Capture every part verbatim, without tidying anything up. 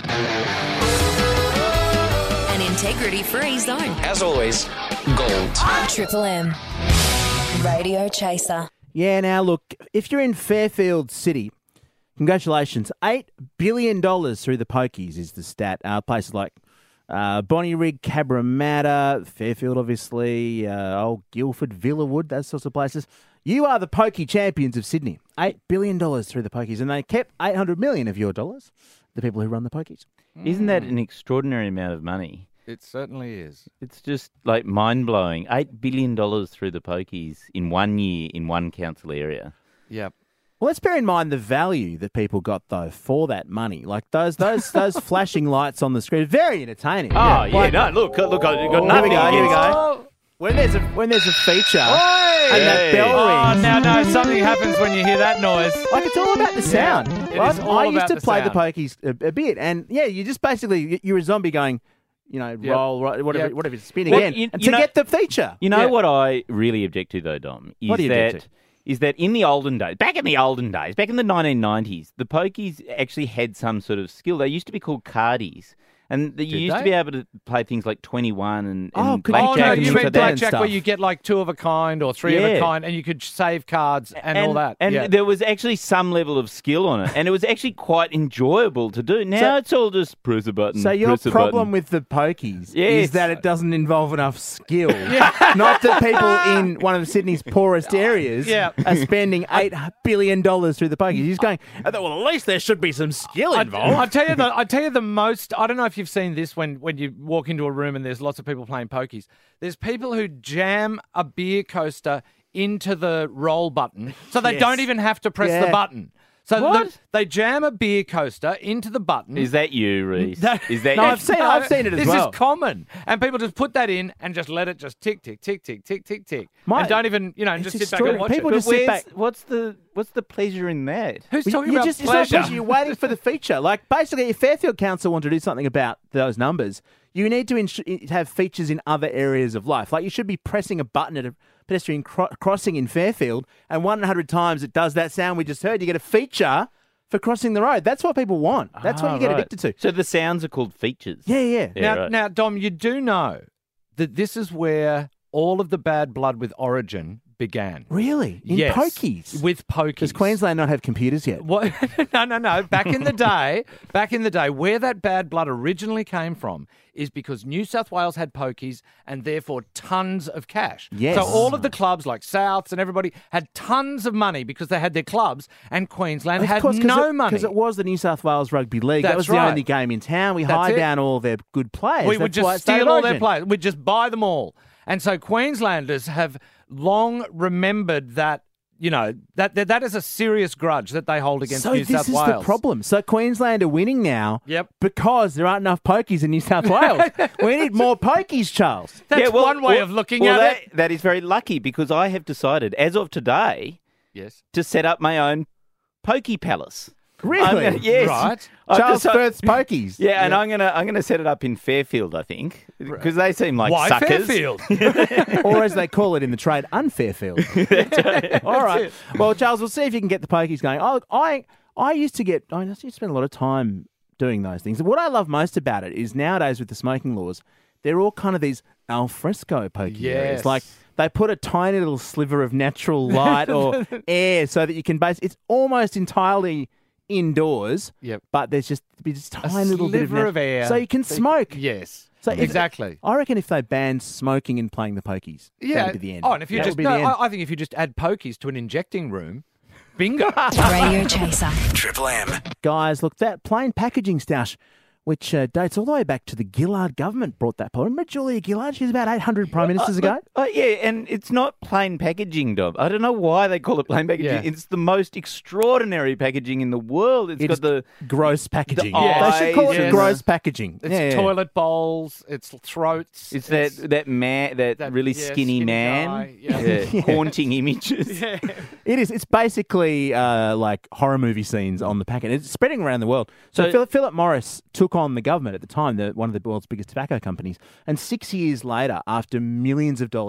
An integrity-free zone. As always, gold. Triple M. Radio Chaser. Yeah, now look, if you're in Fairfield City, congratulations. eight billion dollars through the pokies is the stat. Uh, places like uh, Bonnyrigg, Cabramatta, Fairfield, obviously, uh, old Guildford, Villawood, those sorts of places. You are the pokey champions of Sydney. eight billion dollars through the pokies, and they kept eight hundred million dollars of your dollars, the people who run the pokies. Isn't that an extraordinary amount of money? It certainly is. It's just like mind-blowing. eight billion dollars through the pokies in one year in one council area. Yep. Well, let's bear in mind the value that people got, though, for that money. Like those those those flashing lights on the screen, very entertaining. Oh, yeah, Like- no, look, look, I've got Here we nothing go, here we against- go. When there's a when there's a feature and that Hey. bell Oh, rings, now, no, something happens when you hear that noise. like it's all about the sound. it Right? is all I used about to the play the sound. pokies a, a bit, and yeah, you just basically you're a zombie going, you know, Yep. roll, roll whatever, Yep. whatever, spin Well, again, you- and you to know- get the feature. You know Yeah. what I really object to, though, Dom? Is What do you that, object to? Is that in the olden days, back in the olden days, back in the nineteen nineties, the pokies actually had some sort of skill. They used to be called cardies. And the, you Did used to they? be able to play things like twenty-one and, Oh, and could you- Oh, blackjack no, and you things mean like that and blackjack where stuff. you get like two of a kind or three of a Yeah. kind and you could save cards and, all that. And yeah. there was actually some level of skill on it. And it was actually quite enjoyable to do. Now So- it's all just press a button, So your press a problem button. with the pokies Yes. is that it doesn't involve enough skill. Not that people in one of Sydney's poorest areas Yeah. are spending eight billion dollars through the pokies. He's going, "Oh, well, at least there should be some skill I, involved. I tell you the I tell you the most. I don't know if you've seen this when when you walk into a room and there's lots of people playing pokies. There's people who jam a beer coaster into the roll button, so they Yes. don't even have to press Yeah. the button. So What? the, they jam a beer coaster into the button. Is that you, Reese? That- Is that No, you? I've seen- I've seen it as this well. is common, and people just put that in and just let it just tick, tick, tick, tick, tick, tick, tick, My- and don't even you know and it's just sit back and extraordinary. watch People it. just But sit where's- back. What's the what's the pleasure in that? Who's Well, talking you about just, it's not pleasure? pleasure. You're waiting for the feature. Like, basically, if Fairfield Council want to do something about those numbers, you need to ins- have features in other areas of life. Like, you should be pressing a button at a pedestrian cro- crossing in Fairfield, and one hundred times it does that sound we just heard. You get a feature for crossing the road. That's what people want. That's what Ah, you get right. addicted to. So the sounds are called features. Yeah, yeah. Yeah, now, right. now, Dom, you do know that this is where all of the bad blood with Origin began. Really? In Yes, pokies? with pokies. Does Queensland not have computers yet? What? no, no, no. Back in the day, back in the day, where that bad blood originally came from is because New South Wales had pokies and therefore tons of cash. Yes. So all of the clubs like Souths and everybody had tons of money because they had their clubs, and Queensland had no money. Because it was the New South Wales Rugby League. that That's was the right. only game in town. We That's hide it. down all their good players. We would That's why just it stayed steal all their Origin. players. We'd just buy them all. And so Queenslanders have long remembered that, you know, that that, that is a serious grudge that they hold against So New this South is Wales. the problem. So Queensland are winning now Yep. because there aren't enough pokies in New South Wales. We need more pokies, Charles. That's Yeah, well- one way well- of looking well, at that, it. That is very lucky because I have decided, as of today, Yes. to set up my own pokey palace. Really? I'm gonna- yes. Right. I've Charles deci- Firth's pokies. Yeah, and I'm gonna I'm gonna set it up in Fairfield, I think, because they seem like Why suckers. Fairfield? Or as they call it in the trade, unfairfield. All right. Well, Charles, we'll see if you can get the pokies going. Oh, I I used to get, I used to spend a lot of time doing those things. What I love most about it is nowadays with the smoking laws, they're all kind of these al fresco pokey areas. Yes. Like they put a tiny little sliver of natural light or air so that you can base, it's almost entirely indoors. Yep. But there's just be just A tiny little bit of, sliver nat- of air. so you can smoke. Yes. So if- exactly. I reckon if they banned smoking and playing the pokies, Yeah. that'd be the end. Oh, and if you That just would be no, the end. I, I think if you just add pokies to an injecting room, bingo. Radio Chaser. Triple M. Guys, look, that plain packaging stash, which uh, dates all the way back to the Gillard government, brought that. Remember Julia Gillard? She's about eight hundred prime ministers ago. Uh, yeah, and it's not plain packaging, Dom. I don't know why they call it plain packaging. Yeah. It's the most extraordinary packaging in the world. It's It got is the gross packaging. the They should call it eyes, gross yes. packaging. It's Yeah, yeah. toilet bowls. It's throats. it's that that man, that, that- really yeah, skinny, skinny man, guy, yeah. Yeah, haunting images. Yeah. It is. It's basically uh, like horror movie scenes on the packet. It's spreading around the world. So, So- Philip, Philip Morris took on the government at the time, the, one of the world's biggest tobacco companies. And six years later, after millions of dollars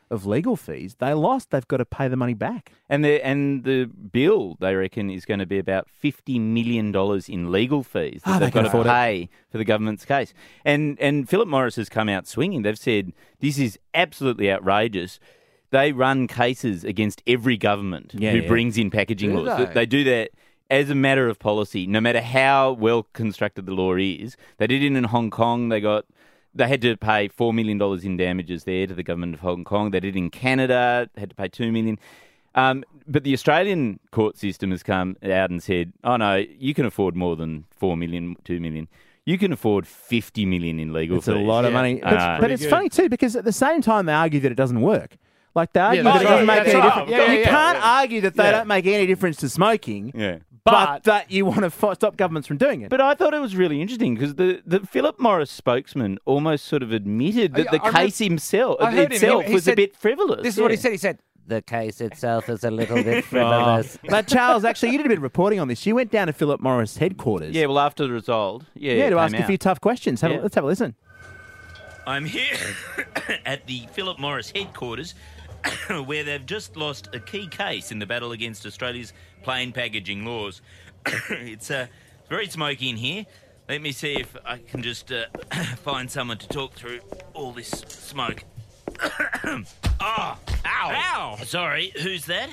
of legal fees. They lost. They've got to pay the money back. And the and the bill, they reckon, is going to be about fifty million dollars in legal fees that Oh, they they've can got to afford it. pay for the government's case. And and Philip Morris has come out swinging. They've said this is absolutely outrageous. They run cases against every government Yeah, who yeah. brings in packaging Do laws. they? They do that as a matter of policy, no matter how well constructed the law is. They did it in Hong Kong. They got they had to pay four million dollars in damages there to the government of Hong Kong. They did it in Canada. They had to pay two million dollars. Um, but the Australian court system has come out and said, "Oh no, you can afford more than four million, two million. You can afford fifty million in legal It's fees." a lot of Yeah. money. Uh, But, but Pretty it's good. funny too because at the same time they argue that it doesn't work. Like they argue that's that it right. doesn't make That's any right. difference. Yeah, you yeah, can't yeah. argue that they Yeah. don't make any difference to smoking, Yeah. but, But- that you want to f- stop governments from doing it. But I thought it was really interesting because the, the Philip Morris spokesman almost sort of admitted that I- the I read- case himself I heard him. itself He was said- a bit frivolous. This is what he Yeah. said. He said, The case itself is a little bit frivolous. But Charles, actually, you did a bit of reporting on this. You went down to Philip Morris headquarters. Yeah, well, after the result, yeah, yeah, it to came ask a out. few tough questions. Have a, Yeah. let's have a listen. I'm here at the Philip Morris headquarters where they've just lost a key case in the battle against Australia's plain packaging laws. It's uh, very smoky in here. Let me see if I can just uh, find someone to talk through all this smoke. Oh, ow. Ow. Sorry, who's that?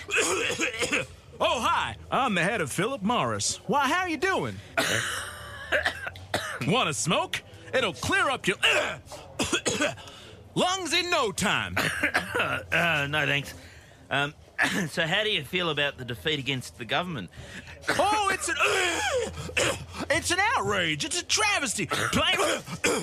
Oh, hi. I'm the head of Philip Morris. Why, how you doing? Want to smoke? It'll clear up your lungs in no time. Uh, no, thanks. Um, so how do you feel about the defeat against the government? Oh, it's an it's an outrage. It's a travesty. Plain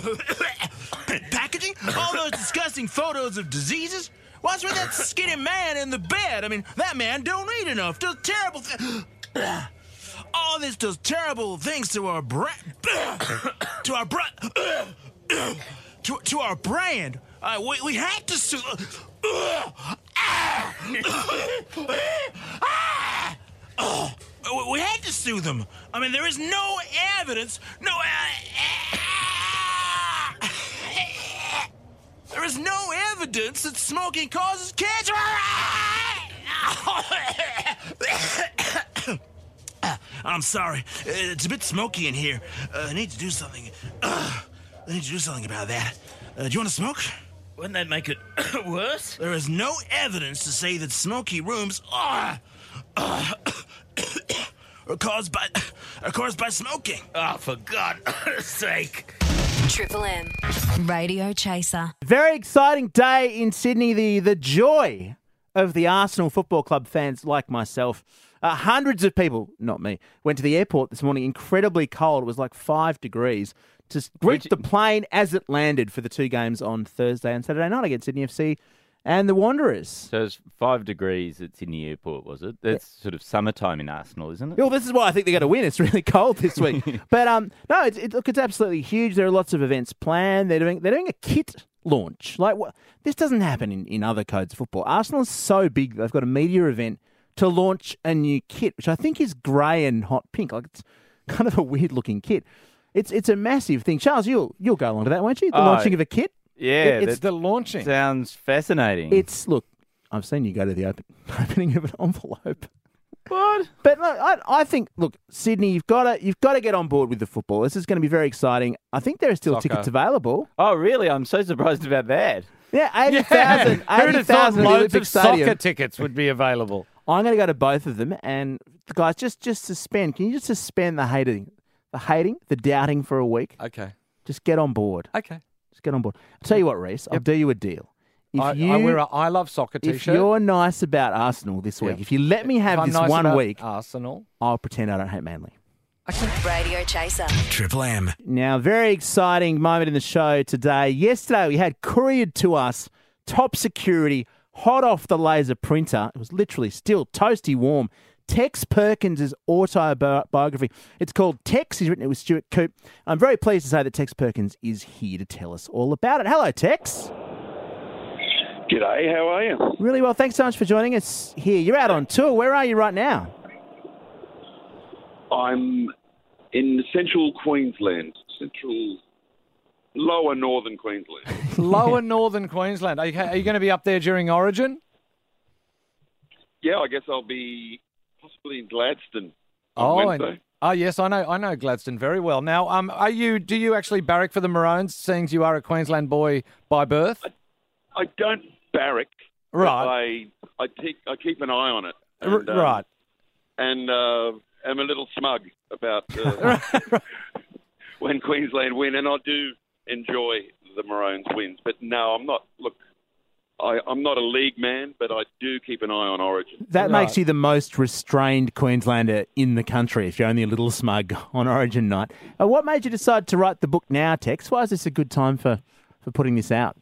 packaging, all those disgusting photos of diseases. What's with that skinny man in the bed? I mean, that man don't eat enough. Does terrible things. All this does terrible things to our brand. to our brand. to, to our brand. Uh, we, we had to sue. We had to sue them. I mean, there is no evidence. No. There is no evidence that smoking causes cancer. I'm sorry. It's a bit smoky in here. Uh, I need to do something. Uh, I need to do something about that. Uh, do you want to smoke? Wouldn't that make it worse? There is no evidence to say that smoky rooms are, uh, are caused by are caused by smoking. Oh, for God's sake. Triple M Radio Chaser. Very exciting day in Sydney. The the joy of the Arsenal Football Club fans like myself. Uh, hundreds of people, not me, went to the airport this morning. Incredibly cold. It was like five degrees. To greet Which- the plane as it landed for the two games on Thursday and Saturday night against Sydney F C and the Wanderers. So it's five degrees at Sydney Airport, was it? That's sort of summertime in Arsenal, isn't it? Well, this is why I think they're going to win. It's really cold this week. But um, no, it's, it, look, it's absolutely huge. There are lots of events planned. They're doing they're doing a kit launch. Like what? This doesn't happen in, in other codes of football. Arsenal's so big they've got a media event to launch a new kit, which I think is grey and hot pink. Like it's kind of a weird looking kit. It's it's a massive thing. Charles, you'll you'll go along to that, won't you? The Oh, launching of a kit. Yeah, It- it's the launching. sounds fascinating. It's look. I've seen you go to the open, opening of an envelope. what? But look, I, I think, look, Sydney, you've got to you've got to get on board with the football. This is going to be very exciting. I think there are still Soccer. tickets available. Oh, really? I'm so surprised about that. Yeah, eighty thousand. Who'd have thought eighty thousand at the loads Olympic of Stadium. soccer tickets would be available? I'm going to go to both of them, and guys, just just suspend. Can you just suspend the hating, the hating, the doubting for a week? Okay. Just get on board. Okay. Just get on board. I'll tell you what, Reese. I'll do you a deal. If I, you I wear a I love soccer if t-shirt. you're nice about Arsenal this week, Yeah. if you let me If have I'm this nice one about week, Arsenal. I'll pretend I don't hate Manly. Radio Chaser. Triple M. Now, very exciting moment in the show today. Yesterday, we had couriered to us top security, hot off the laser printer. It was literally still toasty warm. Tex Perkins' autobiography. It's called Tex. He's written it with Stuart Coop. I'm very pleased to say that Tex Perkins is here to tell us all about it. Hello, Tex. G'day, how are you? Really well. Thanks so much for joining us here. You're out on tour. Where are you right now? I'm in central Queensland, central lower northern Queensland. Lower northern Queensland. Are you, are you going to be up there during Origin? Yeah, I guess I'll be possibly in Gladstone on Oh, Wednesday. and, oh yes, I know. I know Gladstone very well. Now, um, are you? Do you actually barrack for the Maroons, seeing as you are a Queensland boy by birth? I don't barrack. but Right. I I, keep I keep an eye on it. R- And, um, right. And uh, am a little smug about uh, when Queensland win, and I do enjoy the Maroons wins. But no, I'm not. Look, I, I'm not a league man, but I do keep an eye on Origin. That Right. makes you the most restrained Queenslander in the country if you're only a little smug on Origin night. Uh, what made you decide to write the book now, Tex? Why is this a good time for, for putting this out?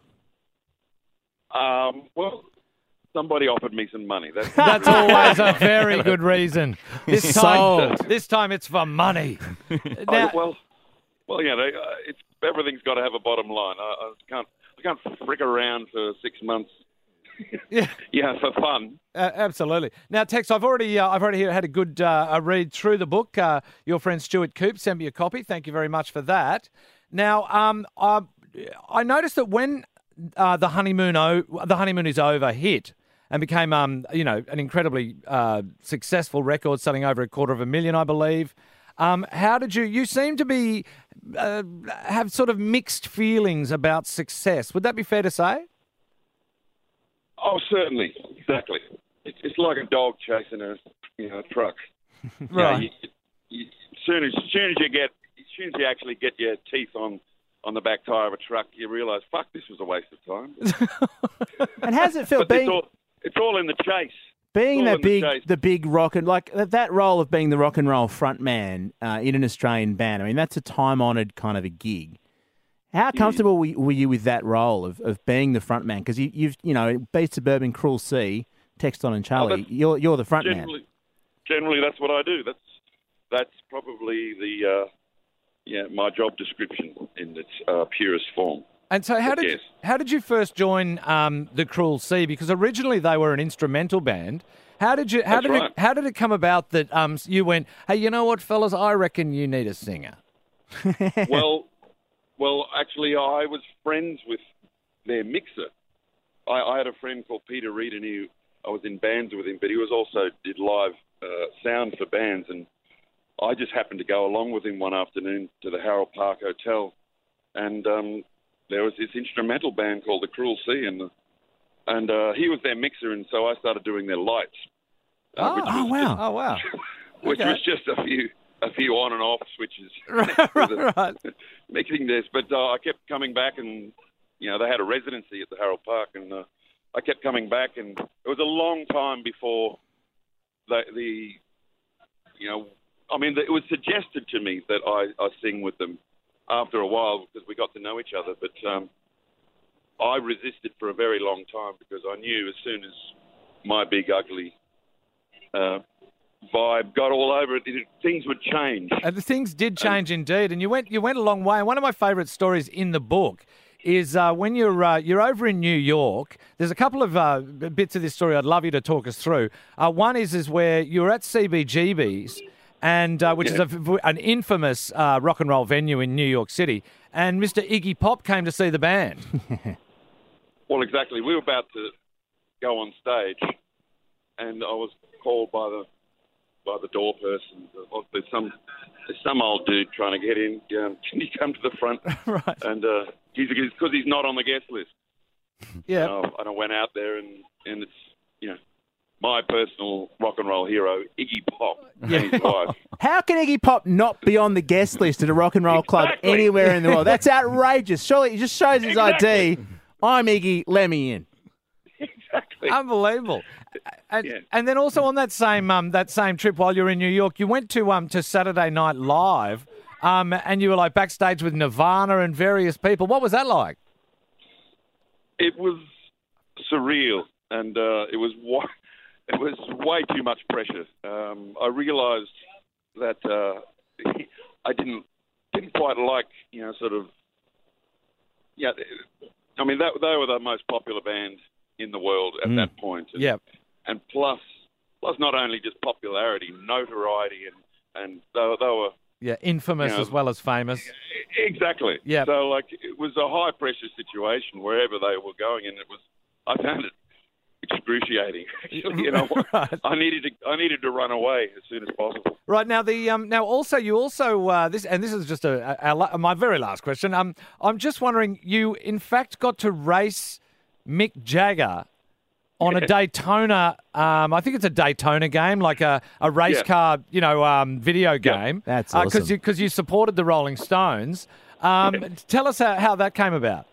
Um, well, somebody offered me some money. That's, That's always a very good reason. This time, Sold. this time it's for money. I, Now, well, well, yeah, they, uh, it's everything's got to have a bottom line. I, I can't I can't frick around for six months. yeah. Yeah, for fun. Uh, absolutely. Now, Tex, I've already uh, I've already had a good uh, a read through the book. Uh, your friend Stuart Coop sent me a copy. Thank you very much for that. Now, um, I, I noticed that when uh, the honeymoon o- the honeymoon is over hit and became um you know an incredibly uh, successful record, selling over a quarter of a million, I believe. Um, how did you? You seem to be uh, have sort of mixed feelings about success. Would that be fair to say? Oh, certainly, exactly. It's, it's like a dog chasing a you know a truck. You know, Right. you, you, as soon as, as soon as you get, as soon as you actually get your teeth on, on the back tire of a truck, you realise, fuck, this was a waste of time. And how's it feel But being it's all, it's all in the chase. being all that in the big, chase. the big rock and like that- that role of being the rock and roll frontman uh, in an Australian band? I mean, that's a time honoured kind of a gig. How comfortable were you, were you with that role of, of being the front man? Because you, you've, you know, Beat Suburban, Cruel Sea, Texton and Charlie, that's you're you're the front man. Generally, generally, that's what I do. That's that's probably the uh, yeah my job description in its uh, purest form. And so, how did Yes. how did you first join um, the Cruel Sea? Because originally they were an instrumental band. How did you? How That's did right. it? How did it come about that um, you went? Hey, you know what, fellas? I reckon you need a singer. well, well, actually, I was friends with their mixer. I, I had a friend called Peter Reed, and he, I was in bands with him, but he was also did live uh, sound for bands, and I just happened to go along with him one afternoon to the Harold Park Hotel, and um, there was this instrumental band called the Cruel Sea, and and uh, he was their mixer, and so I started doing their lights. uh, which Oh, was wow. Oh wow! which Okay. was just a few a few on and off switches right, with a- right. mixing this. But uh, I kept coming back, and you know they had a residency at the Harold Park, and uh, I kept coming back, and it was a long time before the the you know I mean it was suggested to me that I, I sing with them after a while because we got to know each other, but um, I resisted for a very long time because I knew as soon as my big ugly uh, vibe got all over it, it, things would change. And the things did change indeed, and you went you went a long way. And one of my favourite stories in the book is uh, when you're uh, you're over in New York. There's a couple of uh, bits of this story I'd love you to talk us through. Uh, one is is where you're at C B G B's, and uh, which Yeah. is a, an infamous uh, rock and roll venue in New York City, and Mister Iggy Pop came to see the band. Well, exactly. We were about to go on stage, and I was called by the by the door person. Oh, there's some there's some old dude trying to get in. Um, can you come to the front? Right. And uh, he's because he's not on the guest list. Yeah. Uh, and I went out there, and, and it's you know my personal rock and roll hero, Iggy Pop, and his wife. How can Iggy Pop not be on the guest list at a rock and roll club Exactly. anywhere in the world? That's outrageous. Surely it just shows his I D. Exactly. I'm Iggy, let me in. Exactly. Unbelievable. And, Yeah. and then also on that same um, that same trip while you were in New York, you went to um to Saturday Night Live, um, and you were like backstage with Nirvana and various people. What was that like? It was surreal, and uh, it was wa- it was way too much pressure. Um, I realised that uh, I didn't didn't quite like you know sort of yeah. I mean that they were the most popular band in the world at that point. And, Yeah. and plus plus not only just popularity, notoriety, and and they, were- they were Yeah, infamous You know, as well as famous. Exactly. Yeah. So, like, it was a high-pressure situation wherever they were going, and it was, I found it excruciating. Actually, you know, Right. I needed to, I needed to run away as soon as possible. Right now, the um, now also you also uh, this and this is just a, a, a la- my very last question. Um, I'm just wondering, you in fact got to race Mick Jagger on a Daytona. Um, I think it's a Daytona game, like a, a race Yeah. car, you know, um, video game. That's Because awesome. you because you supported the Rolling Stones. Um, tell us how, how that came about.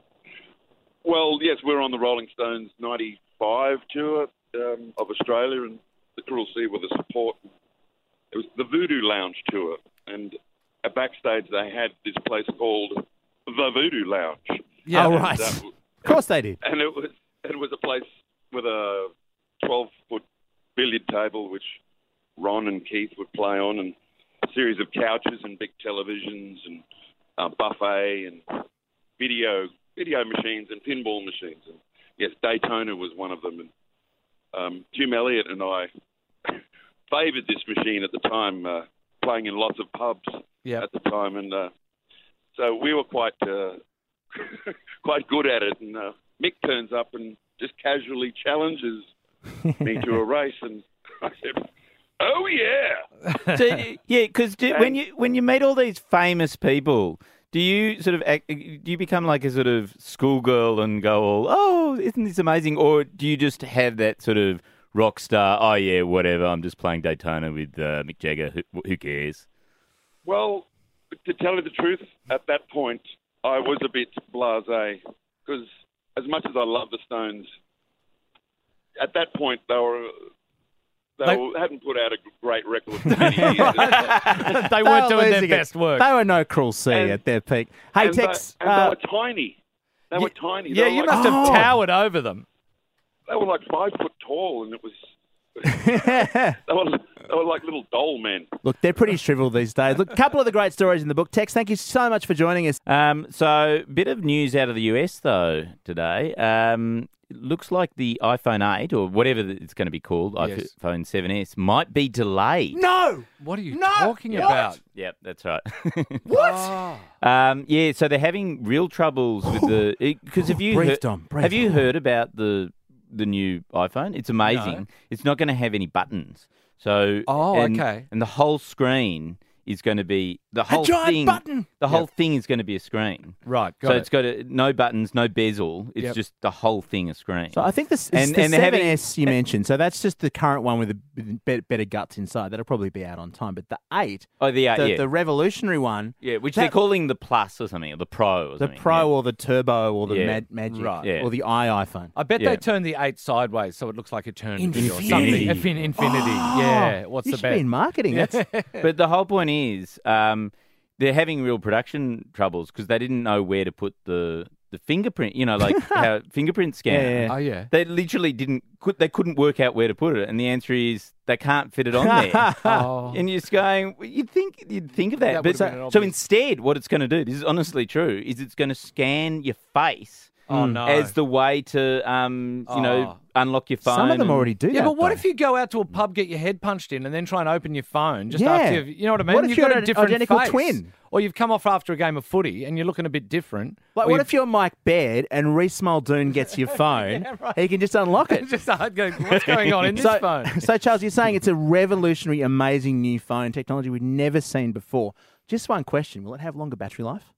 Well, yes, we're on the Rolling Stones ninety-five tour um, of Australia, and the Cruel Sea were the support. It was the Voodoo Lounge tour, and at backstage they had this place called the Voodoo Lounge. Yeah. Oh, And, right. uh, Of course they did. and it was it was a place with a twelve-foot billiard table, which Ron and Keith would play on, and a series of couches and big televisions and a buffet and video video machines and pinball machines. And yes, Daytona was one of them. And um, Jim Elliott and I favoured this machine at the time, uh, playing in lots of pubs Yeah. at the time, and uh, so we were quite uh, quite good at it. And uh, Mick turns up and just casually challenges me to a race, and I said, "Oh yeah!" So, yeah, because when you when you meet all these famous people, do you sort of act, do you become like a sort of schoolgirl and go all, "Oh, isn't this amazing?" Or do you just have that sort of rock star? Oh yeah, whatever. I'm just playing Daytona with uh, Mick Jagger. Who, who cares? Well, to tell you the truth, at that point, I was a bit blasé because as much as I love the Stones, at that point they were they, They- were, hadn't put out a great record for many years. They weren't were doing their losing it. best work. They were no Cruel Sea And- at their peak. Hey, and Tex. they, and uh, they were tiny. They were tiny. They Yeah, were you like, must have Oh. towered over them. They were like five foot tall, and it was they were they were like little doll men. Look, they're pretty shriveled these days. Look, a couple of the great stories in the book. Tex, thank you so much for joining us. Um, so, bit of news out of the U S though today. Um, it looks like the iPhone eight or whatever it's going to be called, Yes. iPhone seven S, might be delayed. No! What are you No! talking What? about? Yep, that's right. What? Oh. Um, yeah, so they're having real troubles with the because have you Breathe, heard, Dom, breathe. have you heard about the the new iPhone? It's amazing. No. It's not going to have any buttons. So Oh, and, okay. And the whole screen is going to be the A whole giant thing. button. The whole thing is going to be a screen. Right, got so it. it's got a, no buttons, no bezel. It's Yep. just the whole thing a screen. So I think this And- is the and they're having- seven S you mentioned. So that's just the current one with the be- better guts inside. That'll probably be out on time. But the eight, oh, the, uh, the, yeah. the revolutionary one, yeah, which that- they're calling the Plus or something, or the Pro or the something. Pro yeah. or the Turbo or the Yeah. Mag- Magic Right. Yeah. or the i iPhone. I bet Yeah. they turned the eight sideways so it looks like eternity or Infinity. something. Infin- infinity. yeah. What's you the should bet? be in marketing. That's But the whole point is, um, they're having real production troubles because they didn't know where to put the the fingerprint. You know, like how fingerprint scanner. Yeah, yeah. Oh, yeah. They literally didn't. Could, they couldn't work out where to put it, and the answer is they can't fit it on there. Oh. And you're just going, well, you'd think you'd think of that, That but would've been an so obvious- instead, what it's going to do, this is honestly true, is it's going to scan your face Oh, no. as the way to, um, you know, Oh. unlock your phone. Some of them and- already do Yeah, that. but what though. if you go out to a pub, get your head punched in, and then try and open your phone just Yeah. after you've, you know what I mean? What if you've you're got a an different identical face. twin? Or you've come off after a game of footy and you're looking a bit different. Like, Or what you've- if you're Mike Baird and Reese Muldoon gets your phone? Yeah, right. He can just unlock it. just start going, what's going on in this so, phone? so, Charles, you're saying it's a revolutionary, amazing new phone technology we've never seen before. Just one question: will it have longer battery life?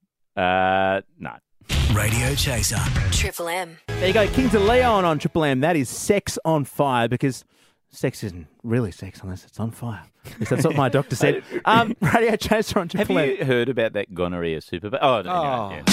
Uh, no. Radio Chaser. Triple M. There you go, Kings of Leon on Triple M. That is sex on fire because sex isn't really sex unless it's on fire. At least that's what my doctor said. Um, Radio Chaser on Have Triple M. you heard about that gonorrhea super? Oh, anyway, Oh. yeah.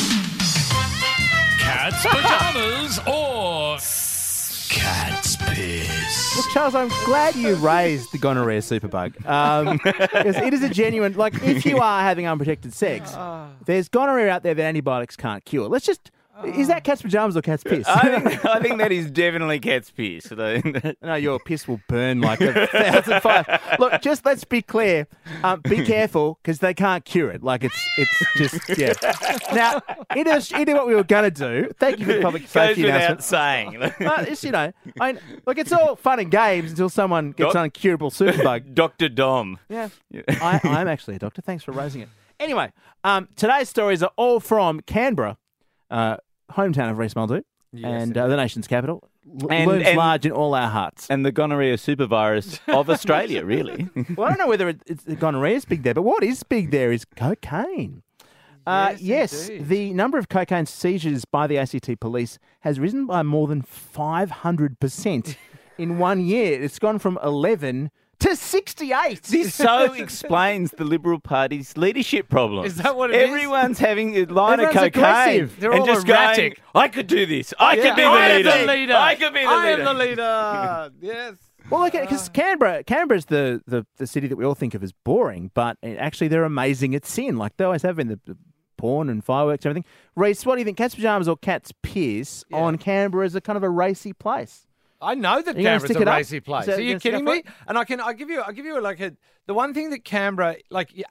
Cat's pajamas or cat's piss. Look, Charles, I'm glad you raised the gonorrhea superbug. Um, because it is a genuine, like, if you are having unprotected sex, there's gonorrhea out there that antibiotics can't cure. Let's just, is that cat's pajamas or cat's piss? I think I think that is definitely cat's piss. No, your piss will burn like a thousand fires. Look, just let's be clear. Um, be careful because they can't cure it. Like it's it's just yeah. Now, it is it is what we were going to do. Thank you for the public Goes safety without announcement. saying. But it's, you know, I mean, look, it's all fun and games until someone gets Doc- uncurable superbug. Doctor Dom. Yeah, I, I'm actually a doctor. Thanks for raising it. Anyway, um, today's stories are all from Canberra, uh, hometown of Reece Muldoon, and uh, the nation's capital. L- And- looms and- large in all our hearts. And the gonorrhea supervirus of Australia, really. Well, I don't know whether it, it's gonorrhea is big there, but what is big there is cocaine. Uh, yes, indeed. the number of cocaine seizures by the A C T police has risen by more than five hundred percent in one year. It's gone from eleven to sixty-eight. This so explains the Liberal Party's leadership problems. Is that what it is? Everyone's having a line Everyone's of cocaine aggressive. They're and all just erratic. going, I could do this. I Yeah, could be the I leader. am the leader. I could be the I leader. am the leader. Yes. Well, look, because Canberra, Canberra's the, the, the city that we all think of as boring, but actually they're amazing at sin, like they always have been, the, the porn and fireworks and everything. Reece, what do you think, Cat's Pajamas or Cat's Piss Yeah. on Canberra is a kind of a racy place? I know that Are you gonna Canberra's stick a it up? racy place. Is that- Are you gonna stick kidding up me? for And I can, I give you, I give you like a the one thing that Canberra, like, yeah,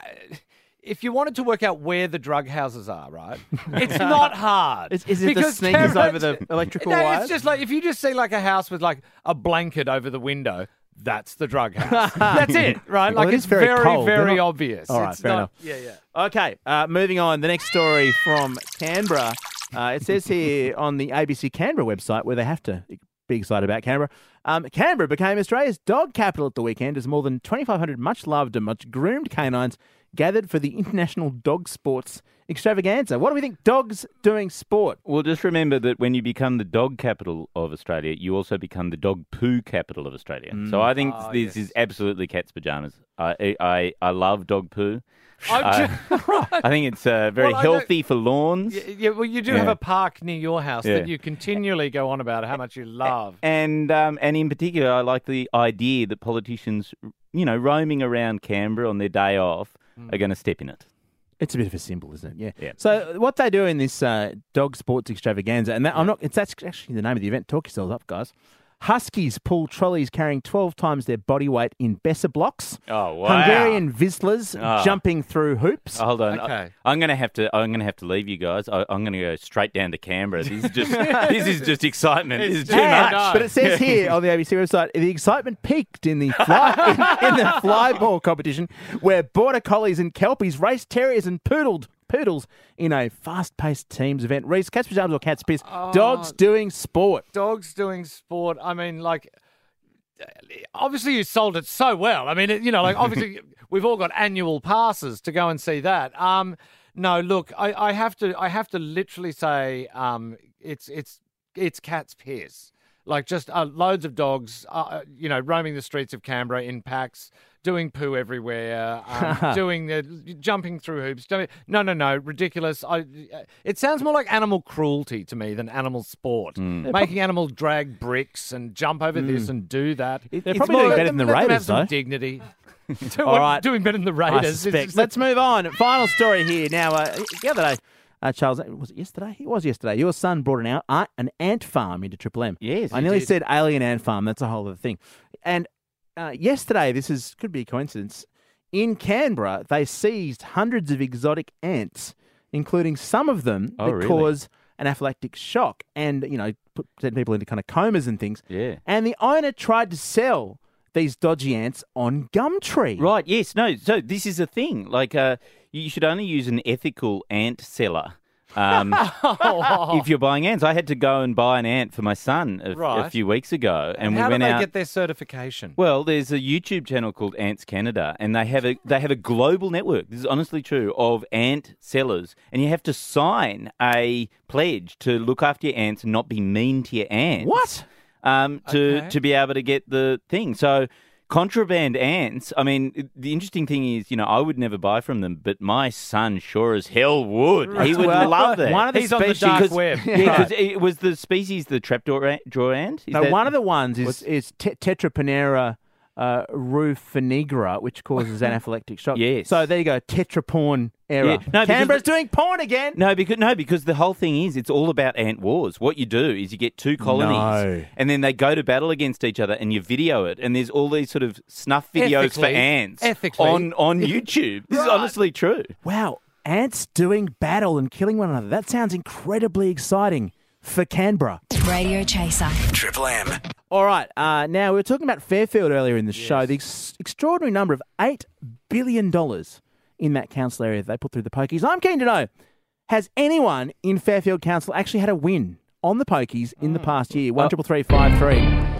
if you wanted to work out where the drug houses are, right? It's not hard. Is, is it the Because sneakers Canberra- over the electrical No, wires? it's just like if you just see like a house with like a blanket over the window. That's the drug house. That's it, right? Well, Like it it's is very very, cold. very They're not- obvious. All right, It's fair not- enough. Yeah, yeah. Okay, uh, moving on. The next story from Canberra. Uh, it says here on the A B C Canberra website, where they have to be excited about Canberra. Um, Canberra became Australia's dog capital at the weekend as more than twenty-five hundred much-loved and much-groomed canines gathered for the International Dog Sports Extravaganza. What do we think? Dogs doing sport. Well, just remember that when you become the dog capital of Australia, you also become the dog poo capital of Australia. So I think Oh, this yes. is absolutely cat's pajamas. I I, I love dog poo. I'm I, ju- I think it's uh, very Well, I know- healthy for lawns. Yeah, yeah, well, you do Yeah. have a park near your house Yeah. that you continually go on about how much you love. And um, and in particular, I like the idea that politicians, you know, roaming around Canberra on their day off, are going to step in it. It's a bit of a symbol, isn't it? Yeah. Yeah. So what they do in this uh, dog sports extravaganza, and that, I'm not. It's that's actually the name of the event. Talk yourselves up, guys. Huskies pull trolleys carrying twelve times their body weight in Besser blocks. Oh wow! Hungarian Vislas Oh. jumping through hoops. Oh, hold on. Okay. I, I'm going to have to. I'm going to have to leave you guys. I, I'm going to go straight down to Canberra. This is just. this is just excitement. This is too And- much. But it says here on the A B C website, the excitement peaked in the fly in, in the fly ball competition, where border collies and kelpies raced terriers and poodled poodles in a fast-paced teams event. Reece, cat's pajamas or cat's piss? Dogs doing sport. Dogs doing sport. I mean, like, obviously you sold it so well. I mean, it, you know, like obviously we've all got annual passes to go and see that. Um, no, look, I, I have to, I have to literally say, um, it's it's it's cat's piss. Like just uh, loads of dogs, uh, you know, roaming the streets of Canberra in packs, doing poo everywhere, um, doing the jumping through hoops. Don't- No, no, no, ridiculous. I, it sounds more like animal cruelty to me than animal sport. Making animals drag bricks and jump over this and do that. They're It's probably more- doing let better them- than the let them Raiders, have some though. dignity. Do- All right. Doing better than the I Raiders. It's suspect. just- Let's move on. Final story here. Now, uh, the other day, uh, Charles, was it yesterday? It was yesterday. Your son brought an, out, uh, an ant farm into Triple M. Yes, I he nearly did. said alien ant farm. That's a whole other thing. And uh, yesterday, this is could be a coincidence. In Canberra, they seized hundreds of exotic ants, including some of them Oh, that really? cause anaphylactic shock and, you know, put send people into kind of comas and things. Yeah. And the owner tried to sell these dodgy ants on Gumtree. Right. Yes. No. So this is a thing. Like, uh, you should only use an ethical ant seller. Um, if you're buying ants, I had to go and buy an ant for my son a, a Right. few weeks ago, and, and we how do went they out. get their certification? Well, there's a YouTube channel called Ants Canada, and they have a they have a global network. This is honestly true of ant sellers, and you have to sign a pledge to look after your ants and not be mean to your ants. What? Um, to Okay. to be able to get the thing. So. Contraband ants, I mean, it- the interesting thing is, you know, I would never buy from them, but my son sure as hell would. He would Well, love that. one of the He's on the species- dark because- web. Yeah, because it was the species, the trapdoor ant, drawer ant. Is No, that- one of the ones is, what's- is te- Tetraponera uh, rufinigra, which causes anaphylactic shock. Yes. So there you go, tetraporn error. Yeah. No, because Canberra's the- doing porn again. No, because no, because the whole thing is it's all about ant wars. What you do is you get two colonies, No. and then they go to battle against each other, and you video it. And there's all these sort of snuff videos for Ethically- ants ethically. on on YouTube. This is honestly true. Wow, ants doing battle and killing one another. That sounds incredibly exciting for Canberra. Radio Chaser. Triple M. All right, uh, now we were talking about Fairfield earlier in the show. The ex- extraordinary number of eight billion dollars in that council area that they put through the pokies. I'm keen to know, has anyone in Fairfield Council actually had a win on the pokies in the past year? One triple three five three.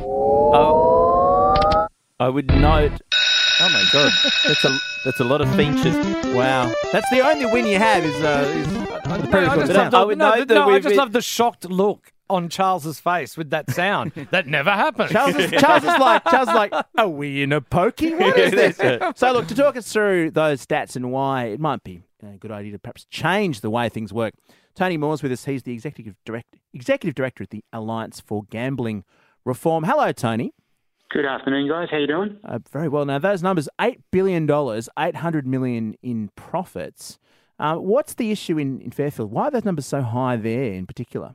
Oh, I would note. Oh my God, that's a that's a lot of features. Wow, that's the only win you have is. Uh, is No, I just, love the, I would no, note no, that I we've just been- love the shocked look on Charles's face with that sound. That never happened. Charles is, Charles is like, Charles is like, are we in a pokey? What is this? So look, to talk us through those stats and why it might be a good idea to perhaps change the way things work, Tony Moore's with us. He's the executive director, executive director at the Alliance for Gambling Reform. Hello, Tony. Good afternoon, guys. How you doing? Uh, very well. Now, those numbers, eight billion dollars, eight hundred million dollars in profits. Uh, what's the issue in, in Fairfield? Why are those numbers so high there in particular?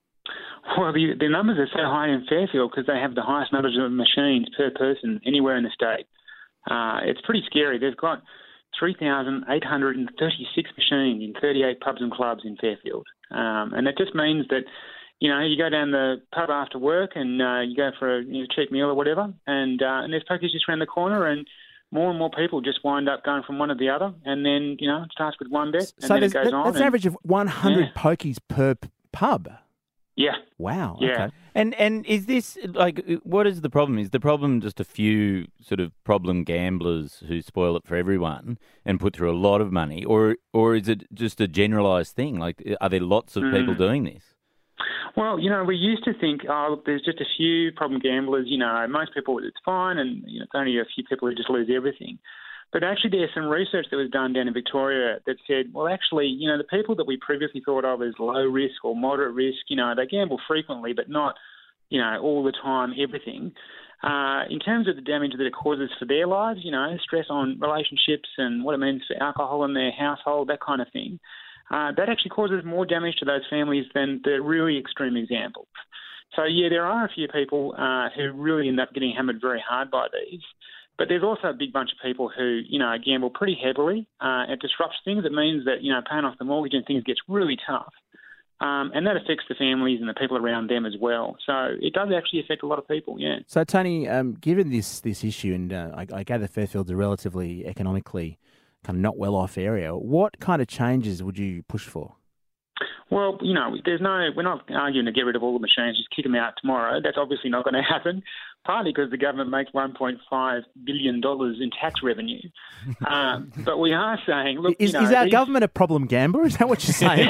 Well, the, the numbers are so high in Fairfield because they have the highest numbers of machines per person anywhere in the state. Uh, it's pretty scary. They've got three thousand eight hundred thirty-six machines in thirty-eight pubs and clubs in Fairfield. Um, and that just means that, you know, you go down the pub after work and uh, you go for a you know, cheap meal or whatever, and, uh, and there's pokies just around the corner, and more and more people just wind up going from one to the other, and then, you know, it starts with one bet, and So then there's, it goes that- on. that's an and- average of one hundred Yeah. pokies per p- pub. Yeah. Wow. Yeah. Okay. And and is this like what is the problem? Is the problem just a few sort of problem gamblers who spoil it for everyone and put through a lot of money, or or is it just a generalised thing? Like, are there lots of people Mm. doing this? Well, you know, we used to think, oh, look, there's just a few problem gamblers. You know, most people, it's fine, and you know, it's only a few people who just lose everything. But actually, there's some research that was done down in Victoria that said, well, actually, you know, the people that we previously thought of as low risk or moderate risk, you know, they gamble frequently, but not, you know, all the time, everything. Uh, in terms of the damage that it causes for their lives, you know, stress on relationships and what it means for alcohol in their household, that kind of thing, uh, that actually causes more damage to those families than the really extreme examples. So, yeah, there are a few people uh, who really end up getting hammered very hard by these. But there's also a big bunch of people who, you know, gamble pretty heavily. Uh, it disrupts things. It means that, you know, paying off the mortgage and things gets really tough. Um, and that affects the families and the people around them as well. So it does actually affect a lot of people, yeah. So, Tony, um, given this this issue, and uh, I, I gather Fairfield's a relatively economically kind of not well-off area, what kind of changes would you push for? Well, you know, there's no, we're not arguing to get rid of all the machines, just kick them out tomorrow. That's obviously not going to happen, partly because the government makes one point five billion dollars in tax revenue. um, but we are saying, look, Is, you know, is our these- government a problem gambler? Is that what you're saying?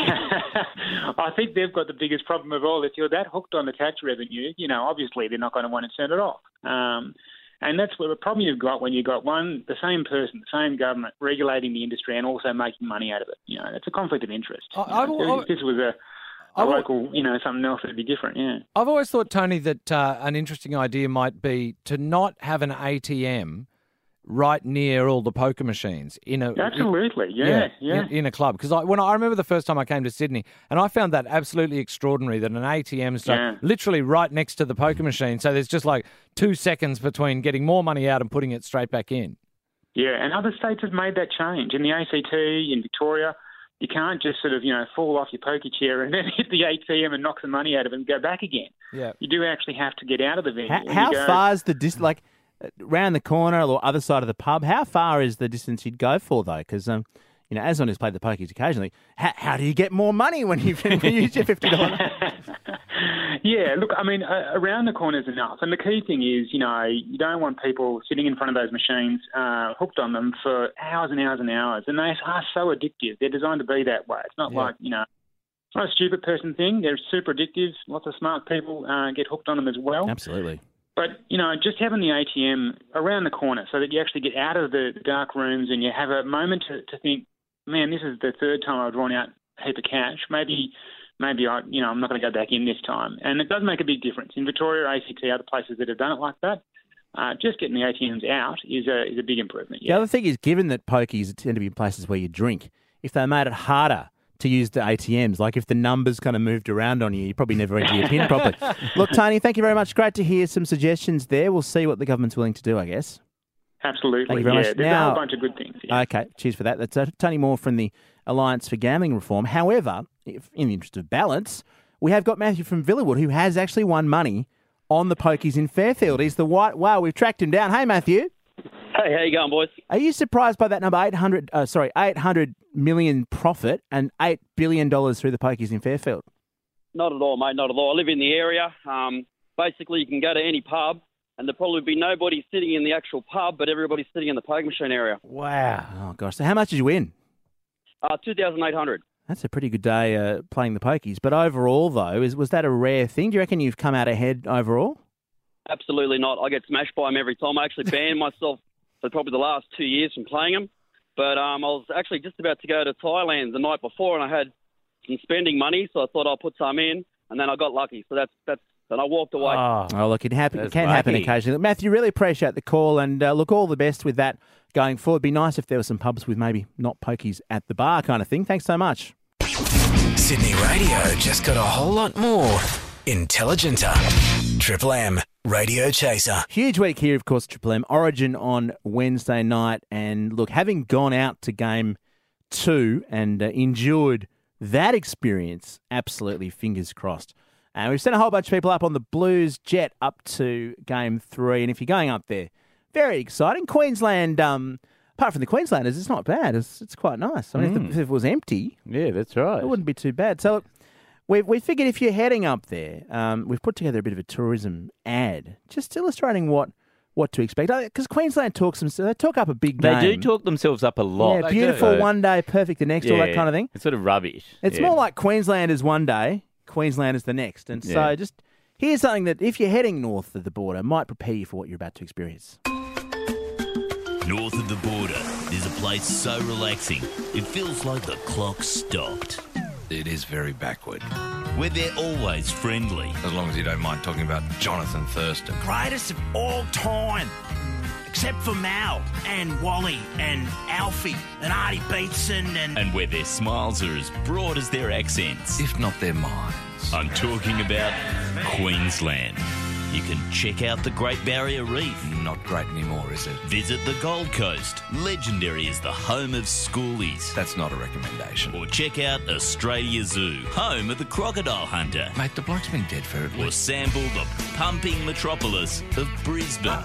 I think they've got the biggest problem of all. If you're that hooked on the tax revenue, you know, obviously they're not going to want to turn it off. Um, and that's what the problem you've got when you've got one, the same person, the same government regulating the industry and also making money out of it. You know, it's a conflict of interest. I- You know, I- if this was a, I a will- local, you know, something else, it'd be different, yeah. I've always thought, Tony, that uh, an interesting idea might be to not have an A T M right near all the poker machines in a Absolutely, yeah, yeah. in, in a club. Because I, when I, I remember the first time I came to Sydney, and I found that absolutely extraordinary that an A T M is like Yeah. literally right next to the poker machine. So there's just like two seconds between getting more money out and putting it straight back in. Yeah, and other states have made that change. In the A C T, in Victoria, you can't just sort of, you know, fall off your poker chair and then hit the A T M and knock some money out of it and go back again. Yeah. You do actually have to get out of the venue. How, and how you go, far is the distance, like, round the corner or other side of the pub, how far is the distance you'd go for, though? Because, um, you know, as someone who's played the pokies occasionally, how, how do you get more money when you, when you use your fifty dollars? Yeah, look, I mean, uh, around the corner is enough. And the key thing is, you know, you don't want people sitting in front of those machines uh, hooked on them for hours and hours and hours. And they are so addictive. They're designed to be that way. It's not Yeah. like, you know, it's not a stupid person thing. They're super addictive. Lots of smart people uh, get hooked on them as well. Absolutely. But, you know, just having the A T M around the corner so that you actually get out of the dark rooms and you have a moment to, to think, man, this is the third time I've drawn out a heap of cash. Maybe, maybe I, you know, I'm not going to go back in this time. And it does make a big difference. In Victoria, A C T, other places that have done it like that, uh, just getting the A T Ms out is a is a big improvement. The Yeah. other thing is, given that pokies tend to be in places where you drink, if they made it harder to use the A T Ms, like if the numbers kind of moved around on you, you probably never enter your PIN properly. Look, Tony, thank you very much. Great to hear some suggestions there. We'll see what the government's willing to do, I guess. Absolutely. Thank you very yeah. much. There's a Now- whole bunch of good things. Yeah. Okay, cheers for that. That's uh, Tony Moore from the Alliance for Gambling Reform. However, if, in the interest of balance, we have got Matthew from Villawood, who has actually won money on the pokies in Fairfield. He's the white wow. We've tracked him down. Hey, Matthew. Hey, how you going, boys? Are you surprised by that number? Eight hundred, uh, sorry, eight hundred million profit and eight billion dollars through the pokies in Fairfield. Not at all, mate. Not at all. I live in the area. Um, basically, you can go to any pub, and there'll probably be nobody sitting in the actual pub, but everybody's sitting in the poker machine area. Wow. Oh gosh. So how much did you win? Uh, two thousand eight hundred. That's a pretty good day uh, playing the pokies. But overall, though, is was that a rare thing? Do you reckon you've come out ahead overall? Absolutely not. I get smashed by them every time. I actually banned myself for probably the last two years from playing them. But um, I was actually just about to go to Thailand the night before, and I had some spending money, so I thought I'll put some in, and then I got lucky. So that's that's and I walked away. Oh, oh look, it, happen, it That's can happen lucky. occasionally. Matthew, really appreciate the call, and uh, look, all the best with that going forward. It'd be nice if there were some pubs with maybe not pokies at the bar kind of thing. Thanks so much. Sydney Radio just got a whole lot more intelligenter. Triple M Radio Chaser. Huge week here, of course, Triple M. Origin on Wednesday night. And look, having gone out to game two and uh, endured that experience, absolutely fingers crossed. And we've sent a whole bunch of people up on the Blues jet up to game three. And if you're going up there, very exciting. Queensland, um, apart from the Queenslanders, it's not bad. It's, it's quite nice. I mean, Mm. if, the, if it was empty, Yeah, that's right. it wouldn't be too bad. So look, we we figured if you're heading up there, um, we've put together a bit of a tourism ad, just illustrating what, what to expect. Because Queensland talks them, they talk up a big They game. do talk themselves up a lot. Yeah, They beautiful do. one day, perfect the next, all that Yeah, kind of thing. It's sort of rubbish. It's Yeah. more like Queenslanders one day, Queenslanders the next. And so Yeah. just here's something that if you're heading north of the border, might prepare you for what you're about to experience. North of the border, there's a place so relaxing, it feels like the clock stopped. It is very backward. Where they're always friendly. As long as you don't mind talking about Jonathan Thurston. Greatest of all time. Except for Mal and Wally and Alfie and Artie Beetson and... And where their smiles are as broad as their accents. If not their minds. I'm talking about Queensland. You can check out the Great Barrier Reef. Not great anymore, is it? Visit the Gold Coast, legendary as the home of schoolies. That's not a recommendation. Or check out Australia Zoo, home of the crocodile hunter. Mate, the bloke's been dead for at Or least sample the pumping metropolis of Brisbane.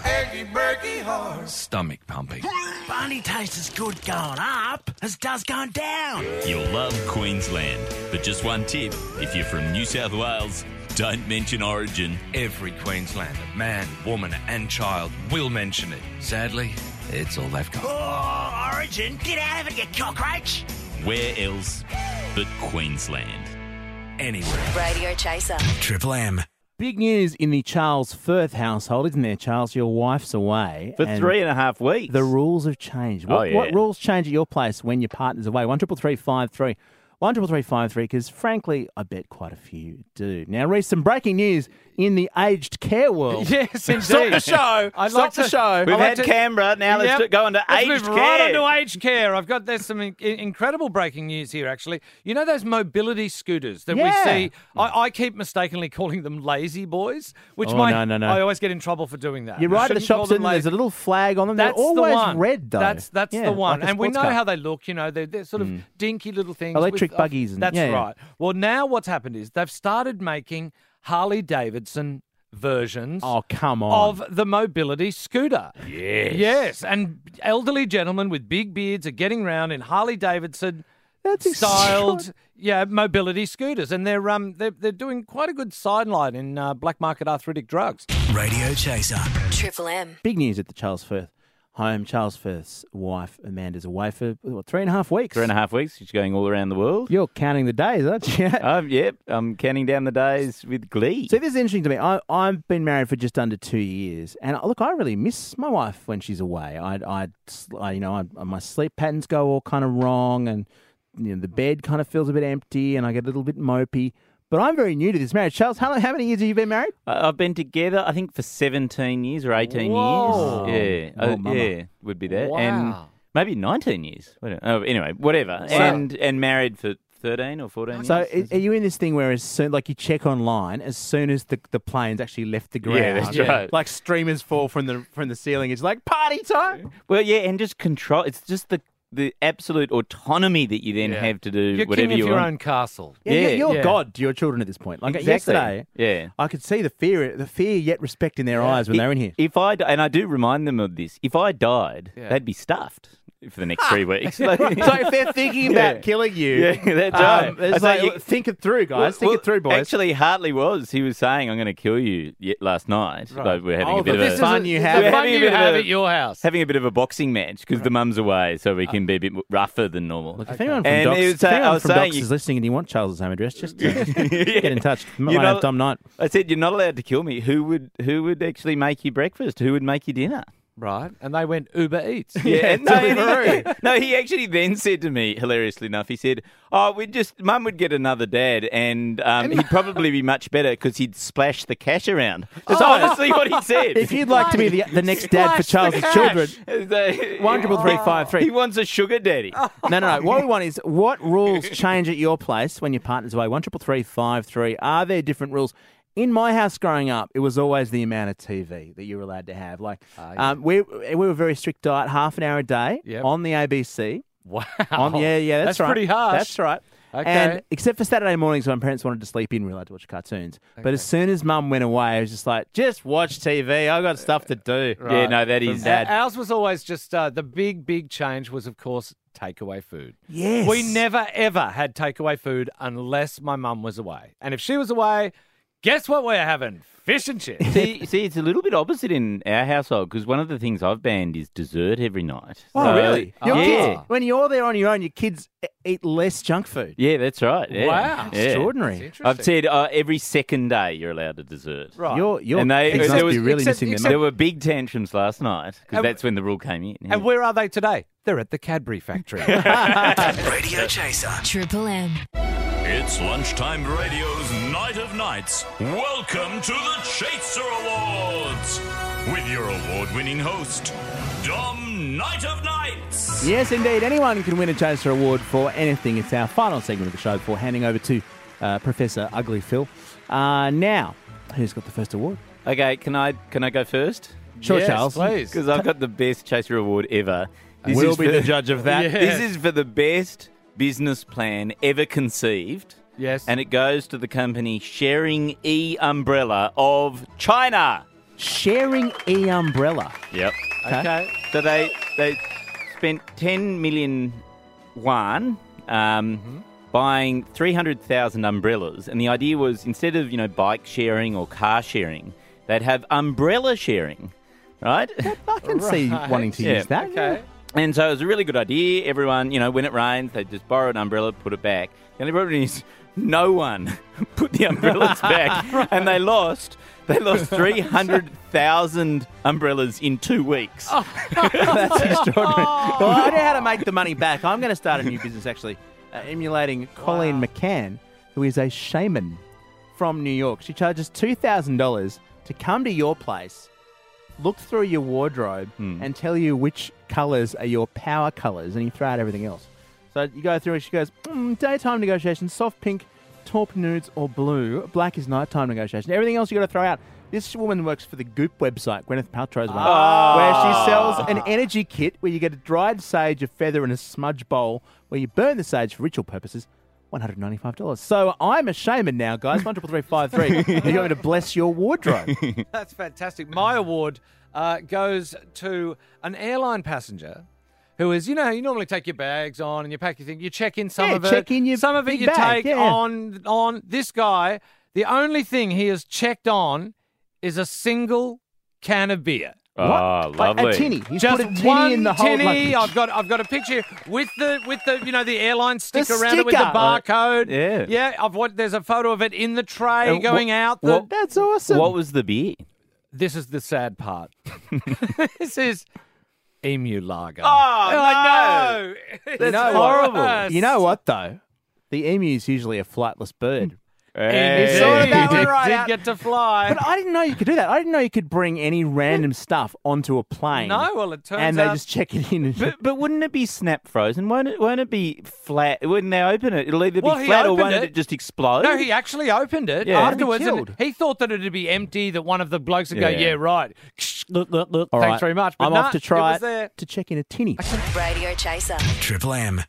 stomach pumping. Barney tastes as good going up as does going down. You'll love Queensland. But just one tip, if you're from New South Wales, don't mention Origin. Every Queenslander, man, woman and child will mention it. Sadly, it's all they've got. Oh, Origin, get out of it, you cockroach. Where else but Queensland? Anywhere. Radio Chaser. Triple M. Big news in the Charles Firth household, isn't there, Charles? Your wife's away. For and three and a half weeks. The rules have changed. What, Oh, yeah. what rules change at your place when your partner's away? One triple three five three. One triple three five three. Because frankly, I bet quite a few do. Now, Reece, some breaking news in the aged care world. Yes, indeed. Stop the show. I'd Stop like the to- show. We've I'd like had to- Canberra, now let's Yep. do- go on to Let's aged move care. right on to aged care. I've got there's some in- incredible breaking news here. Actually, you know those mobility scooters that Yeah. we see. I, I keep mistakenly calling them lazy boys, which Oh, my, no, no, no. I always get in trouble for doing that. You're You right at the shouldn't call shops, them and there's a lazy. little flag on them. That's They're always the one. red, though. That's that's Yeah, the one, like a and we sports know car. how they look. You know, they're, they're sort of dinky little things, Electric with, buggies and- that's yeah, yeah. right. Well, now what's happened is they've started making Harley Davidson versions. Oh, come on. Of the mobility scooter. Yes. Yes, and elderly gentlemen with big beards are getting round in Harley Davidson That's styled, extra- yeah, mobility scooters, and they're um they're they're doing quite a good sideline in uh, black market arthritic drugs. Radio Chaser. Triple M. Big news at the Charles Firth home. Charles Firth's wife, Amanda's away for what, three and a half weeks. Three and a half weeks. She's going all around the world. You're counting the days, aren't you? Um, yep, I'm counting down the days with glee. See, this is interesting to me. I, I've been married for just under two years, and look, I really miss my wife when she's away. I, I, I you know, I, my sleep patterns go all kind of wrong, and you know, the bed kind of feels a bit empty, and I get a little bit mopey. But I'm very new to this marriage. Charles, how, how many years have you been married? I- I've been together, I think, for seventeen years or eighteen Whoa. years. Yeah, Oh, Uh, mama. yeah, would be that. Wow. And maybe nineteen years. I don't- Oh, anyway, whatever. And and married for thirteen or fourteen So years. are are you in this thing where as soon, like you check online, as soon as the, the plane's actually left the ground, Yeah, that's right. like streamers fall from the from the ceiling, it's like party time? Well, yeah, and just control. It's just the the absolute autonomy that you then Yeah. have to do You're whatever king of you your want. own castle. Yeah, Yeah, you're yeah. God to your children at this point. Like Exactly. yesterday, Yeah. I could see the fear, the fear yet respect in their Yeah. eyes when they're in here. If I and I do remind them of this, if I died, Yeah. they'd be stuffed for the next three weeks. So if they're thinking about Yeah. killing you, Yeah, that's um, right. it's I like, say you- look, think it through, guys. Well, think well, it through, boys. Actually, Hartley was. He was saying, "I'm going to kill you." Yet last night, Right. like, we're having Oh, a bit but of this a is fun a- you the have. We're fun having a you bit of have a- at your house. having a bit of a boxing match because the mum's away, so we can be a bit rougher than normal. Look, if anyone from And Docs, it was, if uh, anyone I was from saying Docs you- is listening and you want Charles's home address, just uh, Yeah. get in touch. Might You're have not- Dom Knight. I said, "You're not allowed to kill me. Who would? Who would actually make you breakfast? Who would make you dinner?" Right. And they went Uber Eats. Yeah, no, Deliveroo. he, no, he actually then said to me, hilariously enough, he said, "Oh, we'd just, Mum would get another dad, and um, he'd probably be much better because he'd splash the cash around." That's honestly what he said. If you'd like to be the, the next dad for Splash the Charles's cash. children, one triple three five three. He wants a sugar daddy. No, no, no. What we want is what rules change at your place when your partner's away. One triple three five three. Are there different rules? In my house growing up, it was always the amount of T V that you were allowed to have. Like, yeah. um, we we were very strict diet, half an hour a day Yep. on the A B C. Wow. On, yeah, yeah, that's, That's right. pretty harsh. That's right. Okay. And except for Saturday mornings when parents wanted to sleep in, we were allowed to watch cartoons. But as soon as Mum went away, I was just like, just watch T V. I've got stuff to do. Yeah, no, that is. Dad. Ours was always just uh, the big, big change was, of course, takeaway food. Yes. We never, ever had takeaway food unless my mum was away. And if she was away, guess what we're having? Fish and chips. See, see, it's a little bit opposite in our household because one of the things I've banned is dessert every night. Oh, So- really? Your yeah. kids, when you're there on your own, your kids e- eat less junk food. Yeah, that's right. Yeah. Wow. Yeah. Extraordinary. I've said uh, every second day you're allowed a dessert. Right. Your, your And they- kids there must was- be really except- missing except- their There mum. were big tantrums last night because And- that's when the rule came in. And where are they today? They're at the Cadbury factory. Radio Chaser. Triple M. It's Lunchtime Radio's Night of Nights. Welcome to the Chaser Awards with your award-winning host, Dom Night of Nights. Yes, indeed. Anyone can win a Chaser Award for anything. It's our final segment of the show before handing over to uh, Professor Ugly Phil. Uh, now, who's got the first award? Okay, can I can I go first? Sure, Yes, Charles. please. Because I've got the best Chaser Award ever. This We'll is be for- the judge of that. Yeah. This is for the best business plan ever conceived. Yes. And it goes to the company Sharing E Umbrella of China. Sharing E Umbrella. Yep. Okay. So they they spent ten million yuan um, Mm-hmm. buying three hundred thousand umbrellas, and the idea was instead of you know bike sharing or car sharing, they'd have umbrella sharing, right? I can see Right. wanting to Yeah. use that. Okay. And so it was a really good idea. Everyone, you know, when it rains, they just borrow an umbrella, put it back. The only problem is no one put the umbrellas back, and they lost. They lost three hundred thousand umbrellas in two weeks. That's extraordinary. Well, I know how to make the money back. I'm going to start a new business, actually, uh, emulating Colleen McCann, who is a shaman from New York. She charges two thousand dollars to come to your place, look through your wardrobe, and tell you which colours are your power colours, and you throw out everything else. So you go through and she goes, mm, daytime negotiation, soft pink, taupe nudes, or blue. Black is nighttime negotiation. Everything else you got to throw out. This woman works for the Goop website, Gwyneth Paltrow's one, where she sells an energy kit where you get a dried sage, a feather, and a smudge bowl where you burn the sage for ritual purposes. one hundred ninety-five dollars. So I'm a shaman now, guys. one triple three five three. You got me to bless your wardrobe. That's fantastic. My award uh, goes to an airline passenger who is, you know, you normally take your bags on and you pack your thing, you check in some Yeah, of it. check in your some of it big you bag, take yeah. on on this guy. The only thing he has checked on is a single can of beer. Oh, Like lovely. a tinny. He's Just put a tinny one in the whole tinny. luggage. I've got I've got a picture with the with the you know the airline sticker The around it with the sticker. barcode. Yeah. yeah. I've what there's a photo of it in the tray And going what- out. The, what- That's awesome. What was the beer? This is the sad part. This is Emu Lager. Oh, I know. You It's know horrible. what? You know what, though? The emu is usually a flightless bird. Indeed. You sorted that one right Did out. get to fly. But I didn't know you could do that. I didn't know you could bring any random stuff onto a plane. No, well, it turns and out- they just check it in. But, but wouldn't it be snap frozen? Won't it? Won't it be flat? Wouldn't they open it? It'll either be Well, he flat or opened won't it. it just explode? No, he actually opened it Yeah. afterwards. He'd be And killed. he thought that it'd be empty, that one of the blokes would go, Yeah. yeah, right. Look, look, look. All Thanks right. very much. But I'm nah, off to try it was there. to check in a tinny. Radio Chaser. Triple M.